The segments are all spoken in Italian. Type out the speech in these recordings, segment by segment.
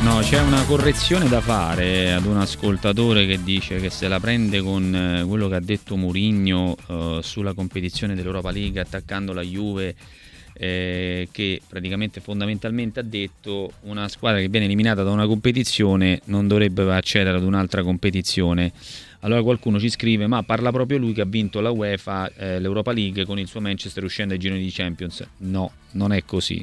No, c'è una correzione da fare ad un ascoltatore che dice che se la prende con quello che ha detto Mourinho sulla competizione dell'Europa League, attaccando la Juve, che praticamente fondamentalmente ha detto una squadra che viene eliminata da una competizione non dovrebbe accedere ad un'altra competizione. Allora qualcuno ci scrive: ma parla proprio lui che ha vinto la UEFA, l'Europa League con il suo Manchester uscendo ai gironi di Champions. No, non è così.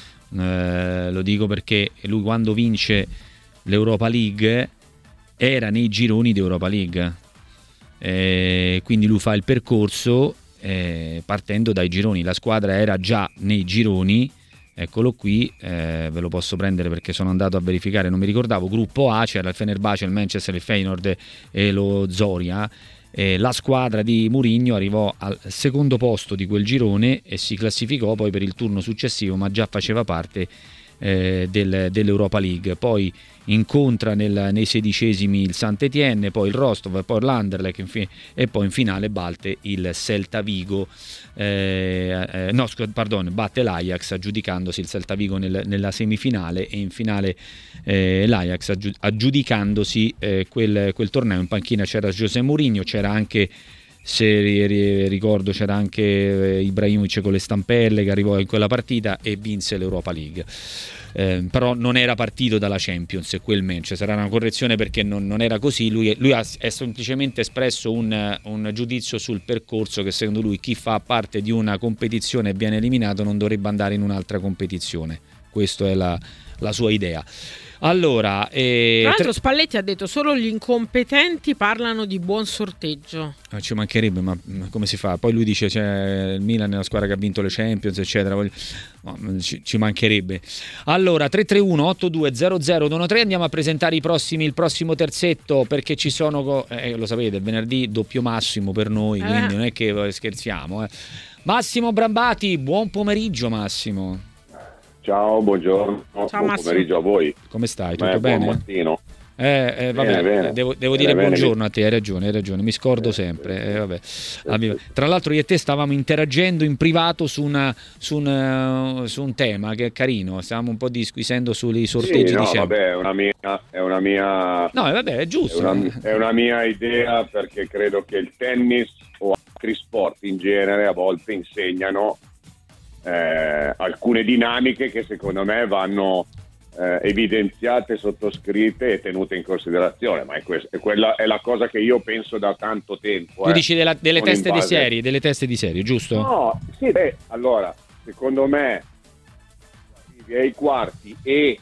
Lo dico perché lui quando vince l'Europa League era nei gironi di Europa League, quindi lui fa il percorso partendo dai gironi. La squadra era già nei gironi, eccolo qui, ve lo posso prendere perché sono andato a verificare, non mi ricordavo. Gruppo A c'era il Fenerbahce, il Manchester, il Feyenoord e lo Zoria. La squadra di Mourinho arrivò al secondo posto di quel girone e si classificò poi per il turno successivo, ma già faceva parte dell'Europa League. Poi incontra nei sedicesimi il Saint-Étienne, poi il Rostov, poi l'Anderlecht e poi in finale batte il Celta Vigo, batte l'Ajax aggiudicandosi il Celta Vigo nella semifinale, e in finale l'Ajax aggiudicandosi quel torneo. In panchina c'era José Mourinho, c'era anche, se ricordo, c'era anche Ibrahimovic con le stampelle, che arrivò in quella partita e vinse l'Europa League. Però non era partito dalla Champions quel Manchester. Sarà una correzione perché non era così. Lui ha semplicemente espresso un giudizio sul percorso, che secondo lui chi fa parte di una competizione e viene eliminato non dovrebbe andare in un'altra competizione. Questa è la sua idea. Allora, tra l'altro Spalletti ha detto solo gli incompetenti parlano di buon sorteggio. Ci mancherebbe, ma come si fa? Poi lui dice c'è il Milan è la squadra che ha vinto le Champions, eccetera. Ci mancherebbe. Allora 331-8200-113, andiamo a presentare il prossimo terzetto, perché ci sono lo sapete, venerdì doppio Massimo per noi, quindi non è che scherziamo. Massimo Brambati, buon pomeriggio Massimo. Ciao, buongiorno. Ciao, buon pomeriggio a voi. Come stai? Tutto bene? Buon mattino. Vabbè, bene. devo dire buongiorno a te, hai ragione, mi scordo sempre. Vabbè. Tra l'altro io e te stavamo interagendo in privato su un tema che è carino, stavamo un po' disquisendo sui sorteggi di Champions. Vabbè, è una mia No, vabbè, è giusto. È una mia idea, perché credo che il tennis o altri sport in genere a volte insegnano alcune dinamiche che secondo me vanno evidenziate, sottoscritte e tenute in considerazione, ma quella è la cosa che io penso da tanto tempo. Tu dici delle teste di serie, giusto? No, sì, allora, secondo me arrivi ai quarti e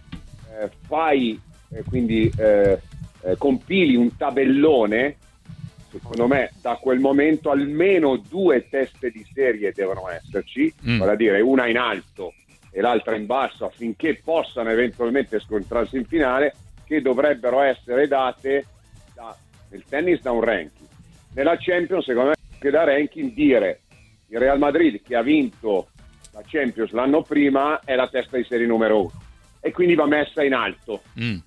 fai quindi compili un tabellone. Secondo me da quel momento almeno 2 teste di serie devono esserci, vale a dire una in alto e l'altra in basso, affinché possano eventualmente scontrarsi in finale, che dovrebbero essere date nel tennis da un ranking. Nella Champions, secondo me, anche da ranking, dire il Real Madrid, che ha vinto la Champions l'anno prima, è la testa di serie numero 1 e quindi va messa in alto.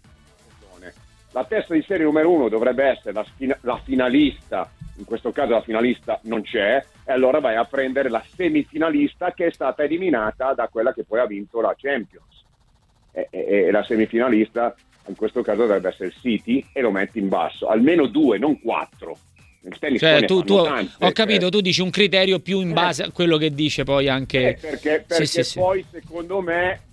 La testa di serie numero 1 dovrebbe essere la finalista, in questo caso la finalista non c'è, e allora vai a prendere la semifinalista, che è stata eliminata da quella che poi ha vinto la Champions. E la semifinalista in questo caso dovrebbe essere il City, e lo metti in basso. Almeno 2, non 4. Nel tennis tu ho capito, tu dici un criterio più in base a quello che dice poi anche... perché sì. Poi secondo me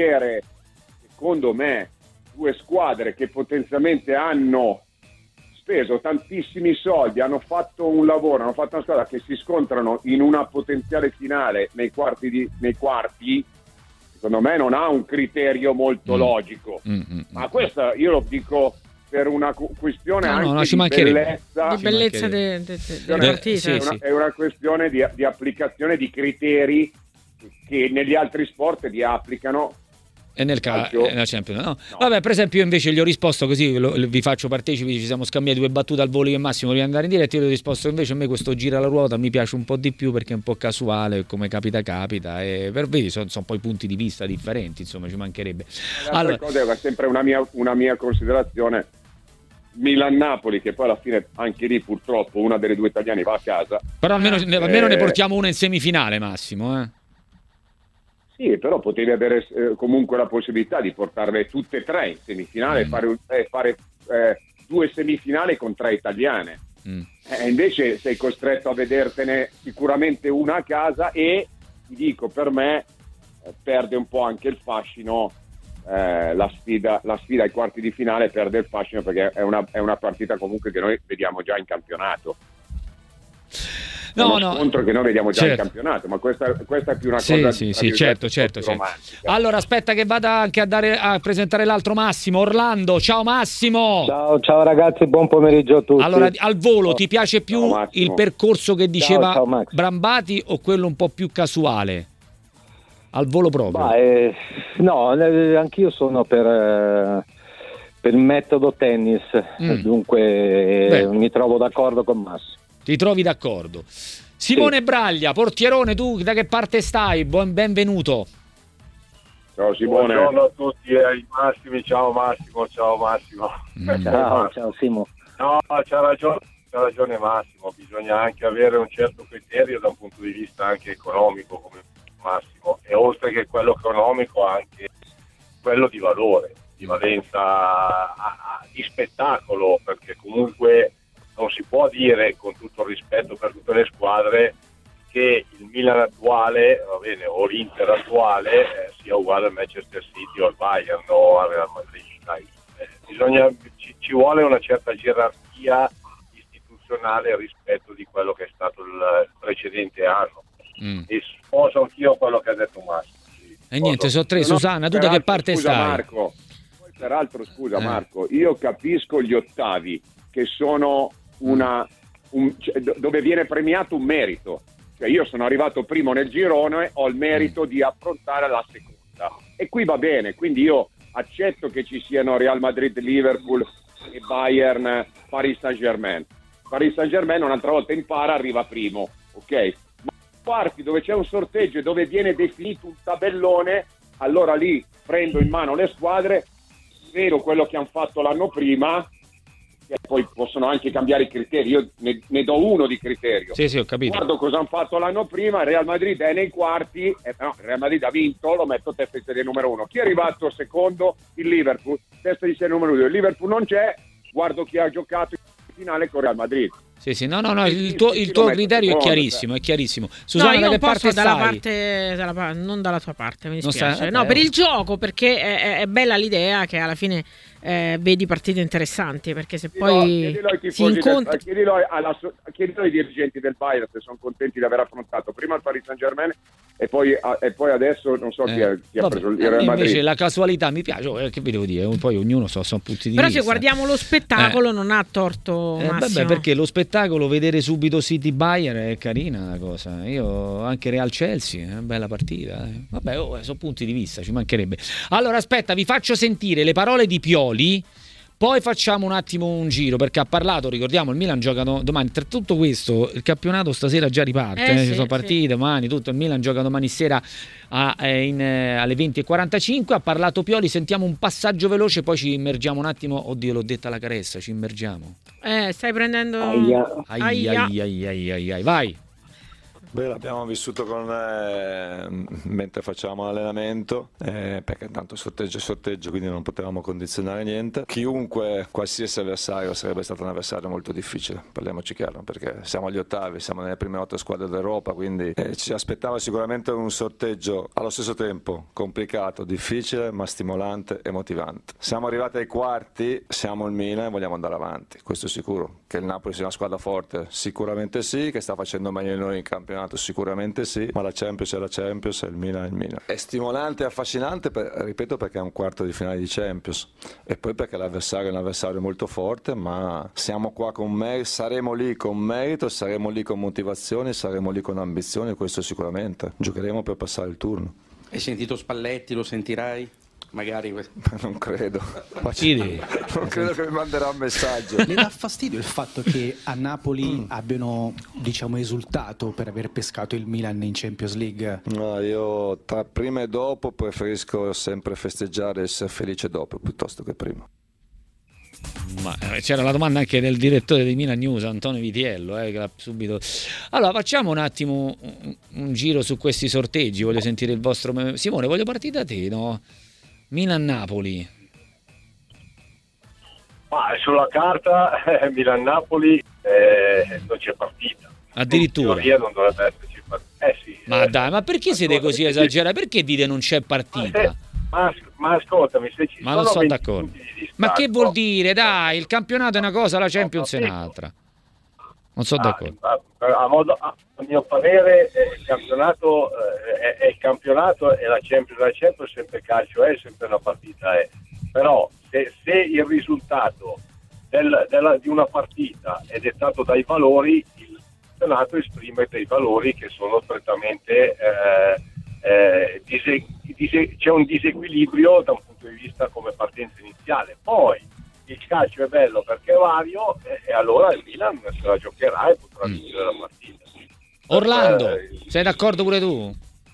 2 squadre che potenzialmente hanno speso tantissimi soldi, hanno fatto un lavoro, hanno fatto una squadra, che si scontrano in una potenziale finale nei quarti, secondo me non ha un criterio molto logico. Ma questo io lo dico per una questione di bellezza della partita. È una questione di applicazione di criteri che negli altri sport li applicano. E nella Champions no. Vabbè, per esempio io invece gli ho risposto così, vi faccio partecipi, ci siamo scambiati 2 battute al volo che Massimo voleva andare in diretta, io gli ho risposto invece a me questo gira la ruota mi piace un po' di più, perché è un po' casuale, come capita, e vedi sono poi punti di vista differenti, insomma, ci mancherebbe. Allora, cosa è sempre una mia considerazione: Milan-Napoli, che poi alla fine anche lì purtroppo una delle 2 italiane va a casa, però almeno ne portiamo una in semifinale, Massimo, Sì, però potevi avere comunque la possibilità di portarle tutte e tre in semifinale e fare 2 semifinali con 3 italiane. Invece sei costretto a vedertene sicuramente una a casa e ti dico, per me perde un po' anche il fascino, la sfida ai quarti di finale perde il fascino, perché è una partita comunque che noi vediamo già in campionato. Scontro che noi vediamo già in campionato, ma questa è più una cosa certo. romantica. Allora aspetta che vada anche a presentare l'altro Massimo. Orlando, ciao Massimo. Ciao ragazzi, buon pomeriggio a tutti. Allora, al volo ti piace più il percorso che diceva ciao, Brambati o quello un po' più casuale? Al volo proprio. No, anch'io sono per il metodo tennis, dunque mi trovo d'accordo con Massimo. Ti trovi d'accordo? Simone Braglia, portierone, tu da che parte stai? Benvenuto. Ciao Simone. Buongiorno a tutti ai Massimi, ciao Massimo. Ciao Simo. No, c'ha ragione Massimo, bisogna anche avere un certo criterio da un punto di vista anche economico come Massimo, e oltre che quello economico anche quello di valore, di valenza, di spettacolo, perché comunque non si può dire, con tutto il rispetto per tutte le squadre, che il Milan attuale, va bene, o l'Inter attuale sia uguale al Manchester City o al Bayern o al Real Madrid. Ci vuole una certa gerarchia istituzionale rispetto di quello che è stato il precedente anno. E sposo anch'io quello che ha detto Massimo. E niente, sono tre. Susanna, tu da che parte stai? Marco, peraltro, Marco, io capisco gli ottavi che sono dove viene premiato un merito, cioè io sono arrivato primo nel girone, ho il merito di affrontare la seconda, e qui va bene, quindi io accetto che ci siano Real Madrid, Liverpool e Bayern, Paris Saint-Germain un'altra volta impara, arriva primo, ok? Ma quarti, dove c'è un sorteggio e dove viene definito un tabellone, allora lì prendo in mano le squadre, vedo quello che hanno fatto l'anno prima, e poi possono anche cambiare i criteri, io ne do uno di criterio. Sì, ho capito. Guardo cosa hanno fatto l'anno prima, il Real Madrid è nei quarti, il Real Madrid ha vinto, lo metto testa di serie numero 1. Chi è arrivato secondo? Il Liverpool, testa di serie numero 2. Il Liverpool non c'è, guardo chi ha giocato in finale con Real Madrid. Sì, no, il tuo criterio è chiarissimo. Susanna, io da che un po' parte stai? Non dalla tua parte, mi dispiace. Per il gioco, perché è bella l'idea che alla fine vedi partite interessanti, perché se poi si incontra... Chiedilo ai dirigenti del Bayern se sono contenti di aver affrontato prima il Paris Saint-Germain e poi adesso non so chi ha preso il Real Madrid. Invece la casualità mi piace, che vi devo dire, poi ognuno sono punti di vista. Però se guardiamo lo spettacolo non ha torto Massimo. Perché lo spettacolo, vedere subito City Bayern è carina la cosa. Io anche Real Chelsea è una bella partita. Sono punti di vista, ci mancherebbe. Allora aspetta, vi faccio sentire le parole di Pioli, poi facciamo un attimo un giro, perché ha parlato, ricordiamo, il Milan gioca domani. Tra tutto questo, il campionato stasera già riparte, ci sono partite domani, tutto. Il Milan gioca domani sera alle 20:45. Ha parlato Pioli, sentiamo un passaggio veloce, poi ci immergiamo un attimo. Oddio, l'ho detta la caressa, ci immergiamo. Stai prendendo... Ai, vai. Beh, l'abbiamo vissuto mentre facevamo l'allenamento, perché tanto sorteggio, quindi non potevamo condizionare niente. Chiunque, qualsiasi avversario, sarebbe stato un avversario molto difficile, parliamoci chiaro, perché siamo agli ottavi, siamo nelle prime 8 squadre d'Europa, quindi ci aspettava sicuramente un sorteggio allo stesso tempo complicato, difficile, ma stimolante e motivante. Siamo arrivati ai quarti, siamo il Milan e vogliamo andare avanti, questo è sicuro. Che il Napoli sia una squadra forte, sicuramente sì, che sta facendo meglio di noi in campionato, sicuramente sì, ma la Champions è la Champions e il Milan è il Milan. È stimolante e affascinante, ripeto, perché è un quarto di finale di Champions, e poi perché l'avversario è un avversario molto forte, ma siamo qua con merito, saremo lì con merito, saremo lì con motivazione, saremo lì con ambizione, questo sicuramente. Giocheremo per passare il turno. Hai sentito Spalletti? Lo sentirai? Magari non credo. Non credo che mi manderà un messaggio. Le dà fastidio il fatto che a Napoli abbiano, esultato per aver pescato il Milan in Champions League? No, io tra prima e dopo preferisco sempre festeggiare e essere felice dopo piuttosto che prima. Ma c'era la domanda anche del direttore di Milan News, Antonio Vitiello, che l'ha subito. Allora facciamo un attimo un giro su questi sorteggi, voglio sentire il vostro. Simone, voglio partire da te, no? Milan-Napoli. Ma sulla carta Milan-Napoli non c'è partita. Addirittura. In teoria non dovrebbe esserci partita. Sì, ma dai, ma perché siete così esagerati? Perché dite non c'è partita? Ma ascoltami, se ci non sono d'accordo. Ma che vuol dire? Dai, il campionato è una cosa, la Champions è un'altra. Non sono d'accordo. A mio parere il campionato è il campionato e la Champions sempre calcio, è sempre una partita. Però se il risultato di una partita è dettato dai valori, il campionato esprime dei valori che sono prettamente c'è un disequilibrio da un punto di vista come partenza iniziale. Poi il calcio è bello perché è vario e allora il Milan se la giocherà e potrà vincere la partita. Orlando, sei d'accordo pure tu?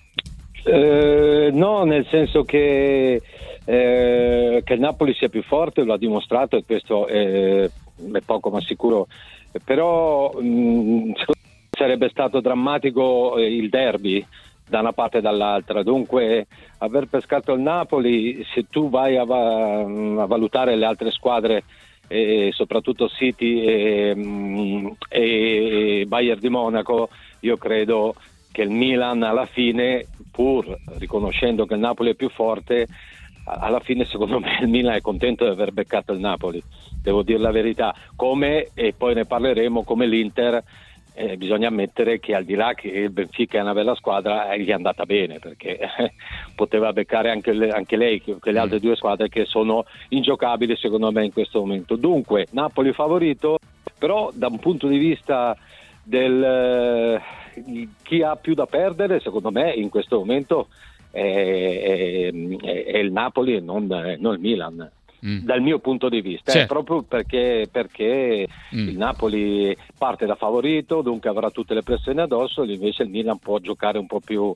No, nel senso che il Napoli sia più forte, lo ha dimostrato, e questo è poco ma sicuro, però sarebbe stato drammatico il derby da una parte e dall'altra. Dunque aver pescato il Napoli, se tu vai a valutare le altre squadre, soprattutto City e Bayern di Monaco, io credo che il Milan alla fine, pur riconoscendo che il Napoli è più forte, alla fine secondo me il Milan è contento di aver beccato il Napoli, devo dire la verità, come, e poi ne parleremo, come l'Inter. Bisogna ammettere che al di là che il Benfica è una bella squadra, gli è andata bene, perché poteva beccare anche lei, che le altre due squadre che sono ingiocabili secondo me in questo momento. Dunque Napoli favorito, però da un punto di vista del chi ha più da perdere, secondo me in questo momento è il Napoli e non il Milan. Dal mio punto di vista, proprio perché il Napoli parte da favorito, dunque avrà tutte le pressioni addosso, invece il Milan può giocare un po' più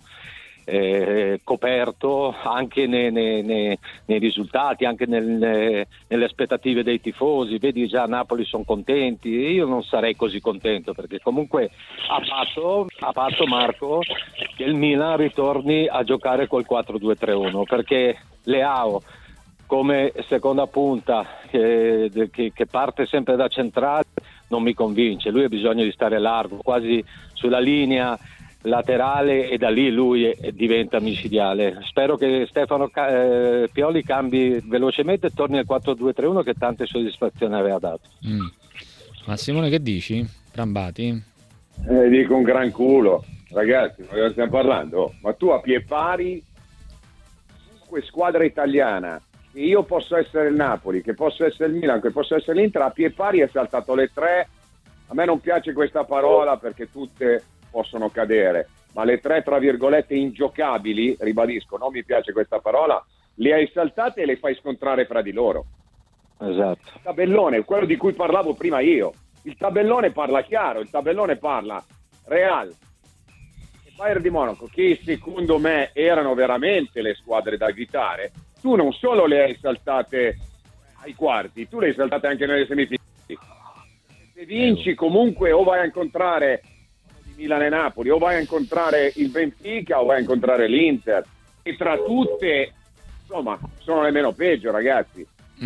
coperto anche nei risultati, anche nelle aspettative dei tifosi. Vedi, già a Napoli sono contenti, io non sarei così contento, perché comunque ha fatto Marco che il Milan ritorni a giocare col 4-2-3-1, perché Leao come seconda punta che parte sempre da centrale non mi convince. Lui ha bisogno di stare largo, quasi sulla linea laterale, e da lì lui diventa micidiale. Spero che Stefano Pioli cambi velocemente e torni al 4-2-3-1 che tante soddisfazioni aveva dato. Ma Simone, che dici? Brambati? Dico un gran culo, ragazzi, ma cosa stiamo parlando? Ma tu a pie pari, qualunque squadra italiana, che io posso essere il Napoli, che posso essere il Milan, che posso essere l'Inter, a pie pari è saltato le tre. A me non piace questa parola perché tutte possono cadere, ma le tre tra virgolette ingiocabili, ribadisco, non mi piace questa parola, le hai saltate e le fai scontrare fra di loro. Esatto. Il tabellone, quello di cui parlavo prima io, il tabellone parla chiaro, il tabellone parla Real e Bayern di Monaco, che secondo me erano veramente le squadre da gridare. Tu non solo le hai saltate ai quarti, tu le hai saltate anche nelle semifinali. Se vinci comunque o vai a incontrare Milan e Napoli, o vai a incontrare il Benfica o vai a incontrare l'Inter, e tra tutte insomma sono le meno peggio, ragazzi.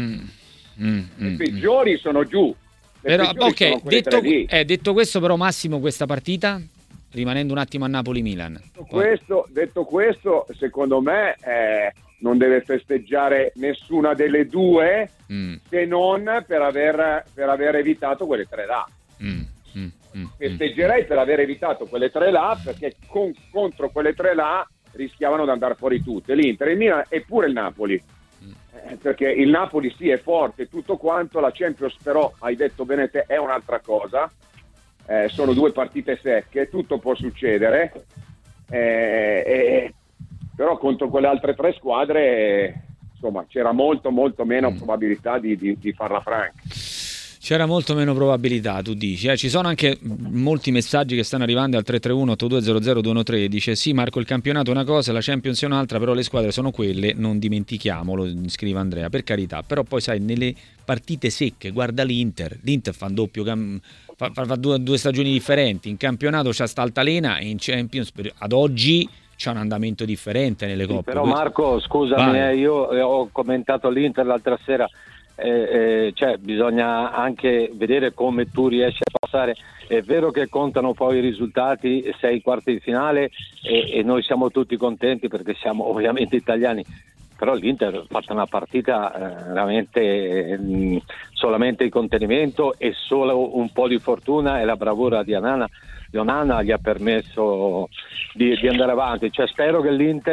Le peggiori sono giù. Però ok, detto questo, però Massimo, questa partita, rimanendo un attimo a Napoli-Milan, detto questo, secondo me non deve festeggiare nessuna delle due, se non per aver evitato quelle tre là. Festeggerei per aver evitato quelle tre là, perché contro quelle tre là rischiavano di andare fuori tutte, l'Inter, il Milan e pure il Napoli, perché il Napoli sì è forte tutto quanto, la Champions però, hai detto bene te, è un'altra cosa, sono due partite secche, tutto può succedere, però contro quelle altre tre squadre insomma c'era molto meno probabilità di farla franca. C'era molto meno probabilità, tu dici. Ci sono anche molti messaggi che stanno arrivando al 331-8200-213. Dice sì Marco, il campionato è una cosa, la Champions è un'altra, però le squadre sono quelle, non dimentichiamolo, scrive Andrea, per carità. Però poi sai, nelle partite secche, guarda l'Inter fa un doppio, fa due stagioni differenti, in campionato c'ha sta altalena e in Champions ad oggi c'è un andamento differente nelle coppe. Però Marco, scusami, io ho commentato l'Inter l'altra sera. Cioè bisogna anche vedere come tu riesci a passare. È vero che contano poi i risultati, sei ai quarti di finale e noi siamo tutti contenti perché siamo ovviamente italiani, però l'Inter ha fatto una partita veramente solamente di contenimento e solo un po' di fortuna e la bravura di Onana gli ha permesso di andare avanti. Cioè spero che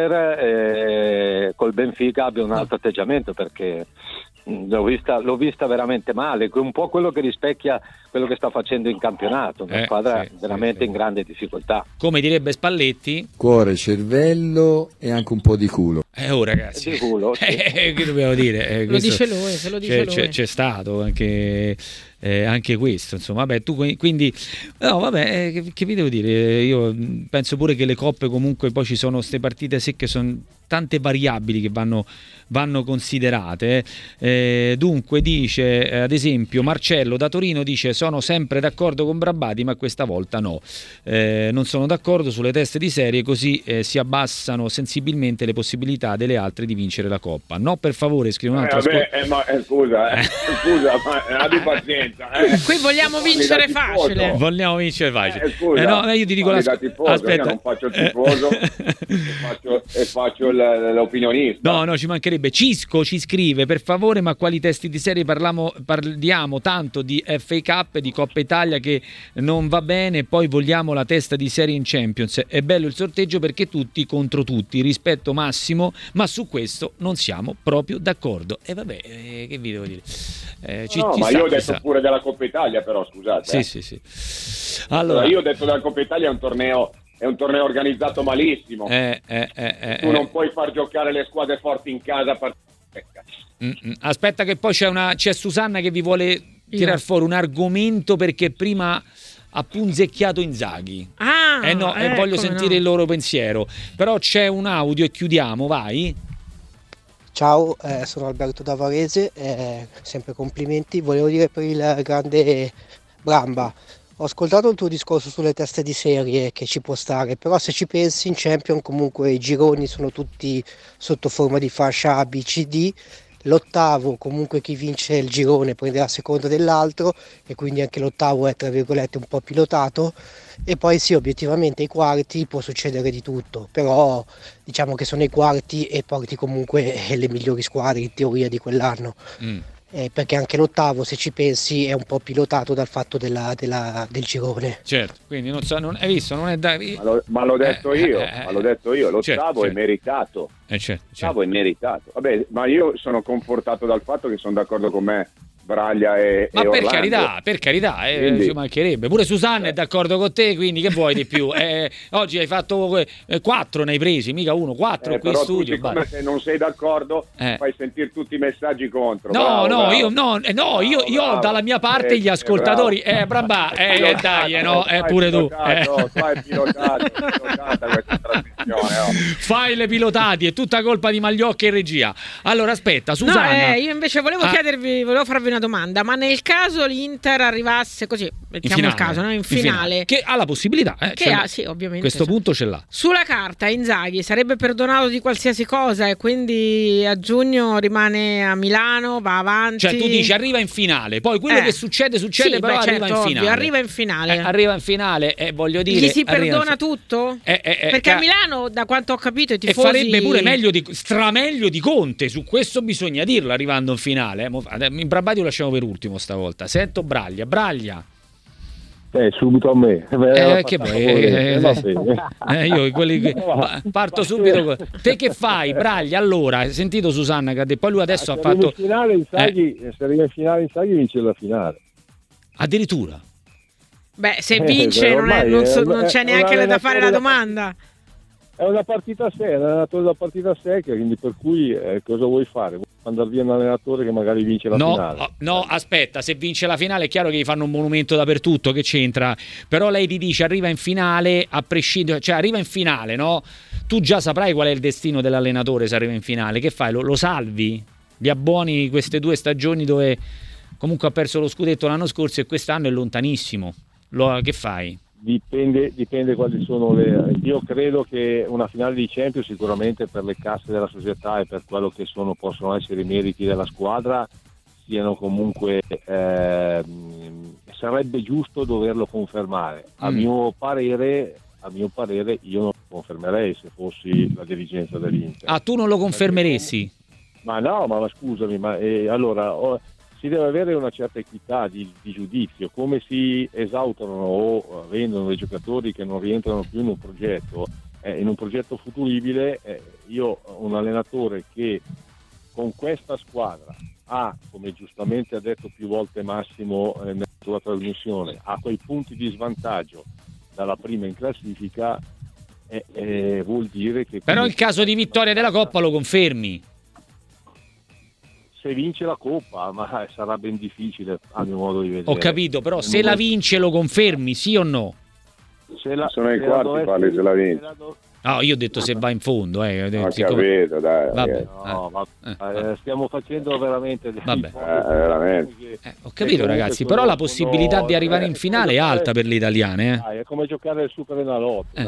l'Inter col Benfica abbia un altro atteggiamento, perché l'ho vista veramente male, un po' quello che rispecchia quello che sta facendo in campionato, una squadra veramente in grande difficoltà. Come direbbe Spalletti, cuore, cervello e anche un po' di culo. Ragazzi, di culo, sì. Che dobbiamo dire? Lo dice lui, se lo dice lui. C'è stato anche questo, insomma. Vabbè, tu quindi no, vabbè, che vi devo dire? Io penso pure che le coppe, comunque poi ci sono queste partite secche, sono tante variabili che vanno considerate. Dunque dice, ad esempio, Marcello da Torino dice: sono sempre d'accordo con Brabati, ma questa volta no. Non sono d'accordo sulle teste di serie, così si abbassano sensibilmente le possibilità delle altre di vincere la Coppa. No, per favore, scrive un altro. Scusa, ma abbi pazienza. Qui vogliamo vincere facile. Vogliamo vincere facile. Scusa, no, io ti dico aspetta, io non faccio il tifoso e faccio l'opinionista. No, ci mancherebbe. Cisco ci scrive: per favore, ma quali testi di serie parliamo tanto di FA Cup e di Coppa Italia che non va bene, poi vogliamo la testa di serie in Champions. È bello il sorteggio perché tutti contro tutti, rispetto massimo, ma su questo non siamo proprio d'accordo. E vabbè, che vi devo dire? Io ho detto pure della Coppa Italia, però scusate. Sì. Allora, io ho detto della Coppa Italia è un torneo organizzato malissimo. Tu non puoi far giocare le squadre forti in casa. Aspetta che poi c'è Susanna che vi vuole tirar fuori un argomento, perché prima ha punzecchiato Inzaghi. Voglio sentire il loro pensiero. Però c'è un audio e chiudiamo, vai. Ciao, sono Alberto da Varese, sempre complimenti. Volevo dire per il grande Bramba, ho ascoltato il tuo discorso sulle teste di serie, che ci può stare, però se ci pensi in Champions comunque i gironi sono tutti sotto forma di fascia A, B, C, D. L'ottavo, comunque chi vince il girone prenderà a seconda dell'altro e quindi anche l'ottavo è tra virgolette un po' pilotato. E poi sì, obiettivamente ai quarti può succedere di tutto, però diciamo che sono i quarti e porti comunque le migliori squadre in teoria di quell'anno. Perché anche l'ottavo, se ci pensi, è un po' pilotato dal fatto del girone. Certo, quindi non hai visto, non è da... Ma l'ho detto io, l'ottavo è meritato. Certo. L'ottavo è meritato. Vabbè, ma io sono confortato dal fatto che sono d'accordo con me Braglia e ma per Orlando. carità, ci mancherebbe. Pure Susanna è d'accordo con te, quindi che vuoi di più? Oggi hai fatto 4, ne hai presi, mica 1, 4 qui in studio. Come se non sei d'accordo, fai sentire tutti i messaggi contro. Io ho dalla mia parte gli ascoltatori. Brava, dai, no, pure tu. Fai pilotata questa trasmissione. Fai le pilotati, è tutta colpa di Magliocca e regia. Allora aspetta, Susanna. Io invece volevo farvi una domanda, ma nel caso l'Inter arrivasse così, mettiamo il caso, no? in finale, che ha la possibilità, sì, ovviamente questo punto ce l'ha. Sulla carta Inzaghi sarebbe perdonato di qualsiasi cosa e quindi a giugno rimane a Milano, va avanti. Cioè tu dici arriva in finale, poi quello che succede, però arriva in finale. Arriva in finale, voglio dire. Gli si perdona tutto? Perché a Milano, da quanto ho capito, i tifosi... E farebbe pure strameglio di Conte, su questo bisogna dirlo, arrivando in finale. In Brabati lo lasciamo per ultimo stavolta. Sento Braglia. Subito a me. Io parto subito. Te che fai, Braglia? Allora, hai sentito Susanna che ha detto, poi lui adesso ha fatto se arriva in finale Inzaghi vince la finale. Addirittura. Beh, se vince non c'è neanche da fare la domanda. È una partita seria, è un allenatore da partita secca, quindi per cui cosa vuoi fare? Vuoi mandare via un allenatore che magari vince la finale? No, aspetta, se vince la finale è chiaro che gli fanno un monumento dappertutto, che c'entra? Però lei ti dice arriva in finale, a prescindere, cioè arriva in finale, no? Tu già saprai qual è il destino dell'allenatore se arriva in finale, che fai? Lo salvi? Gli abboni queste 2 stagioni dove comunque ha perso lo scudetto l'anno scorso e quest'anno è lontanissimo, che fai? Dipende quali sono io credo che una finale di Champions sicuramente per le casse della società e per quello che possono essere i meriti della squadra siano comunque sarebbe giusto doverlo confermare. A mio parere io non lo confermerei se fossi la dirigenza dell'Inter. Tu non lo confermeresti? Ma no, ma scusami, allora si deve avere una certa equità di giudizio, come si esautorano o vendono dei giocatori che non rientrano più in un progetto futuribile. Io un allenatore che con questa squadra ha, come giustamente ha detto più volte Massimo nella sua trasmissione, ha quei punti di svantaggio dalla prima in classifica, vuol dire che... Però il caso di vittoria della Coppa lo confermi? Se vince la Coppa, ma sarà ben difficile a mio modo di vedere. Ho capito, però se la vince lo confermi, sì o no? Sono ai quarti, parli se la vince. No, io ho detto se va in fondo. Ho capito, dai. Vabbè. Stiamo facendo veramente... veramente. Ho capito, ragazzi, però la possibilità di arrivare in finale è alta per le italiane. È come giocare il Super Enalotto.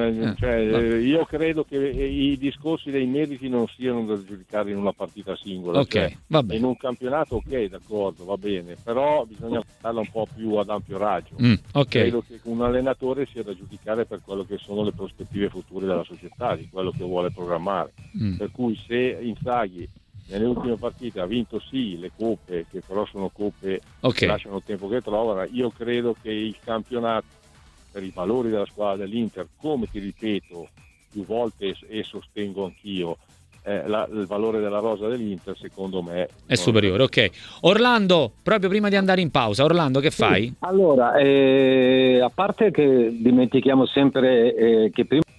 Io credo che i discorsi dei meriti non siano da giudicare in una partita singola. In un campionato, ok, d'accordo, va bene, però bisogna farla un po' più ad ampio raggio. Credo che un allenatore sia da giudicare per quello che sono le prospettive future della società, di quello che vuole programmare. Per cui se Inzaghi nelle ultime partite ha vinto sì le coppe, che però sono coppe che lasciano il tempo che trovano, io credo che il campionato, per i valori della squadra dell'Inter, come ti ripeto più volte e sostengo anch'io, il valore della rosa dell'Inter secondo me è superiore. Orlando, proprio prima di andare in pausa, Orlando, che fai? Allora, a parte che dimentichiamo sempre che prima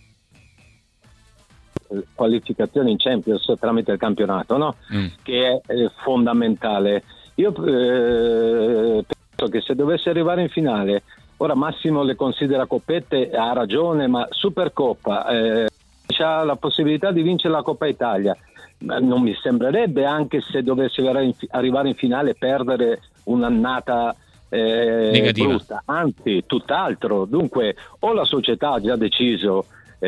qualificazione in Champions tramite il campionato, no? Che è fondamentale. Io penso che se dovesse arrivare in finale, ora Massimo le considera coppette, ha ragione, ma Supercoppa c'ha la possibilità di vincere la Coppa Italia. Non mi sembrerebbe, anche se dovesse arrivare in finale, perdere un'annata negativa, brutta, anzi tutt'altro. Dunque o la società ha già deciso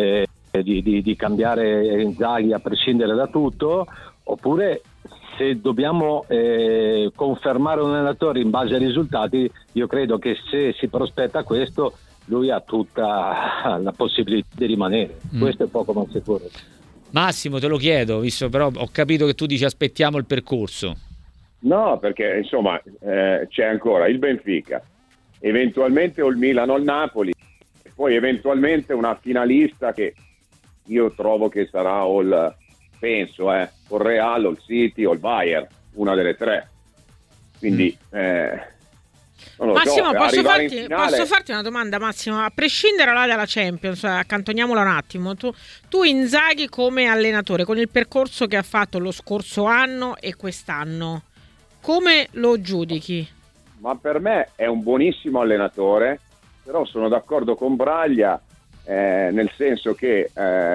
di cambiare Inzaghi a prescindere da tutto, oppure se dobbiamo confermare un allenatore in base ai risultati, io credo che se si prospetta questo, lui ha tutta la possibilità di rimanere. Questo è poco ma sicuro. Massimo, te lo chiedo, visto però ho capito che tu dici aspettiamo il percorso. No, perché insomma c'è ancora il Benfica, eventualmente o il Milan o il Napoli, e poi eventualmente una finalista che io trovo che sarà o il Real o il City o il Bayern, una delle tre. Quindi Massimo, posso farti una domanda, Massimo? A prescindere dalla Champions, accantoniamola un attimo. Tu Inzaghi come allenatore, con il percorso che ha fatto lo scorso anno e quest'anno, come lo giudichi? Ma per me è un buonissimo allenatore, però sono d'accordo con Braglia, nel senso che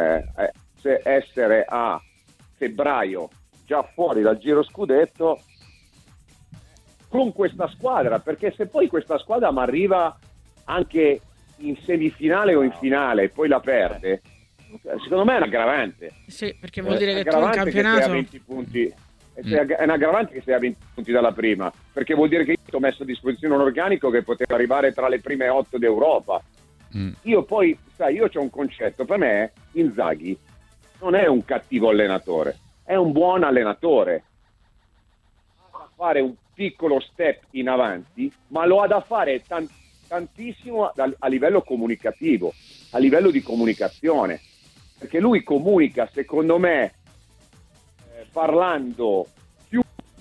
se essere a febbraio già fuori dal giro scudetto con questa squadra, perché se poi questa squadra mi arriva anche in semifinale o in finale e poi la perde, secondo me è un aggravante. Sì, perché vuol dire che tu in campionato... Che sei a 20 punti, è un aggravante che sei a 20 punti dalla prima, perché vuol dire che io ti ho messo a disposizione un organico che poteva arrivare tra le prime 8 d'Europa. Io poi, io c'ho un concetto, per me Inzaghi non è un cattivo allenatore, è un buon allenatore, ha da fare un piccolo step in avanti, ma lo ha da fare tantissimo a livello comunicativo, a livello di comunicazione, perché lui comunica, secondo me, parlando più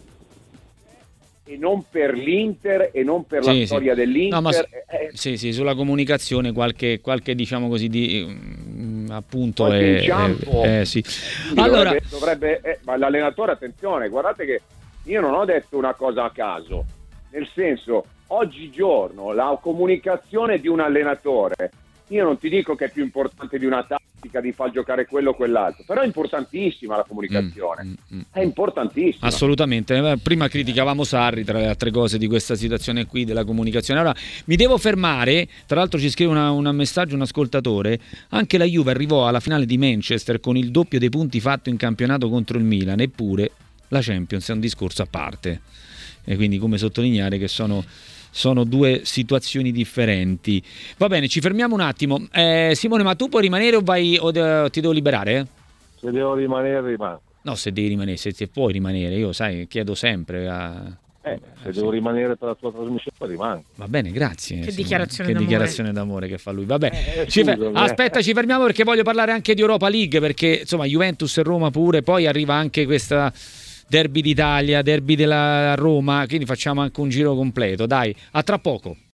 e non per l'Inter e non per la storia dell'Inter. No, ma sulla comunicazione qualche diciamo così di appunto sì. Allora ma l'allenatore, attenzione, guardate che io non ho detto una cosa a caso, nel senso, oggigiorno la comunicazione di un allenatore, io non ti dico che è più importante di una tattica, di far giocare quello o quell'altro, però è importantissima la comunicazione, è importantissima. Assolutamente. Prima criticavamo Sarri, tra le altre cose, di questa situazione qui della comunicazione. Allora mi devo fermare, tra l'altro ci scrive un messaggio un ascoltatore, anche la Juve arrivò alla finale di Manchester con il doppio dei punti fatto in campionato contro il Milan, eppure la Champions è un discorso a parte, e quindi come sottolineare che sono due situazioni differenti. Va bene, ci fermiamo un attimo. Simone, ma tu puoi rimanere o ti devo liberare? Se devo rimanere, rimango. No, se devi rimanere, se puoi rimanere, io chiedo sempre se devo rimanere per la tua trasmissione, rimango. Va bene, grazie. Che dichiarazione d'amore che fa lui. Vabbè, aspetta, ci fermiamo perché voglio parlare anche di Europa League, perché insomma Juventus e Roma pure, poi arriva anche questa derby d'Italia, derby della Roma, quindi facciamo anche un giro completo. Dai, a tra poco.